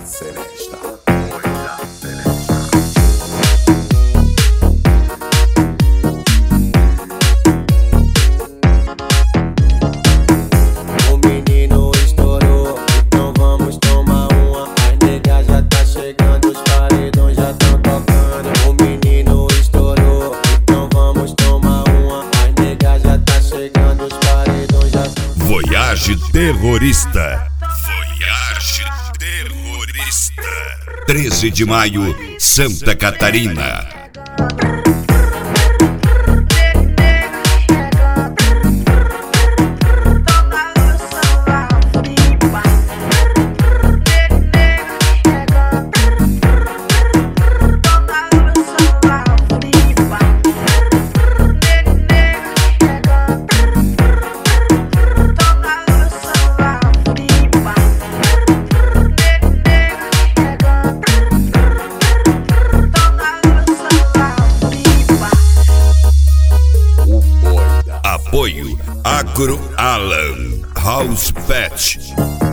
Celesta. O menino estourou, então vamos tomar uma. As negas já tá chegando, os paredões já tão tocando. O menino estourou, então vamos tomar uma. As negas já tá chegando, os paredões já tão. Voyage Terrorista. Voyage Terrorista. 13 de maio, Santa Catarina. Apoio Agro Alan House Pet.